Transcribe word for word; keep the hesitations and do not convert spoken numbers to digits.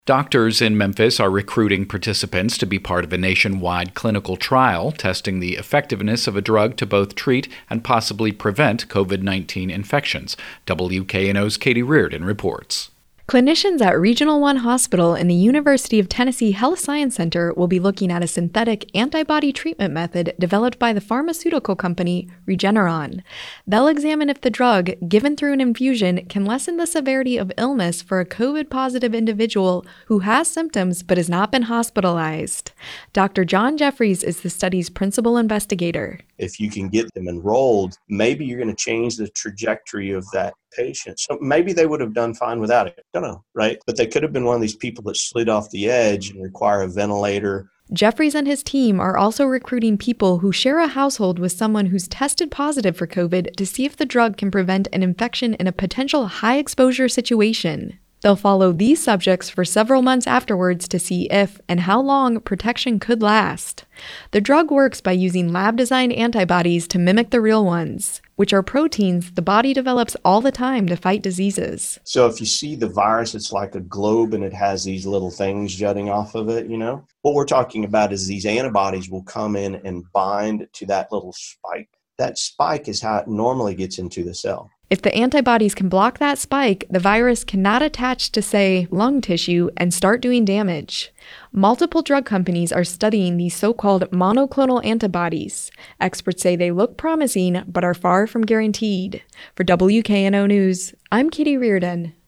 Doctors in Memphis are recruiting participants to be part of a nationwide clinical trial testing the effectiveness of a drug to both treat and possibly prevent covid nineteen infections. W K N O's Katie Reardon reports. Clinicians at Regional One Hospital and the University of Tennessee Health Science Center will be looking at a synthetic antibody treatment method developed by the pharmaceutical company Regeneron. They'll examine if the drug, given through an infusion, can lessen the severity of illness for a COVID-positive individual who has symptoms but has not been hospitalized. Doctor John Jeffries is the study's principal investigator. If you can get them enrolled, maybe you're going to change the trajectory of that patient. So maybe they would have done fine without it. Don't know, right? But they could have been one of these people that slid off the edge and require a ventilator. Jeffries and his team are also recruiting people who share a household with someone who's tested positive for COVID to see if the drug can prevent an infection in a potential high-exposure situation. They'll follow these subjects for several months afterwards to see if and how long protection could last. The drug works by using lab-designed antibodies to mimic the real ones, which are proteins the body develops all the time to fight diseases. So if you see the virus, it's like a globe and it has these little things jutting off of it, you know? What we're talking about is these antibodies will come in and bind to that little spike. That spike is how it normally gets into the cell. If the antibodies can block that spike, the virus cannot attach to, say, lung tissue and start doing damage. Multiple drug companies are studying these so-called monoclonal antibodies. Experts say they look promising, but are far from guaranteed. For W K N O News, I'm Katie Reardon.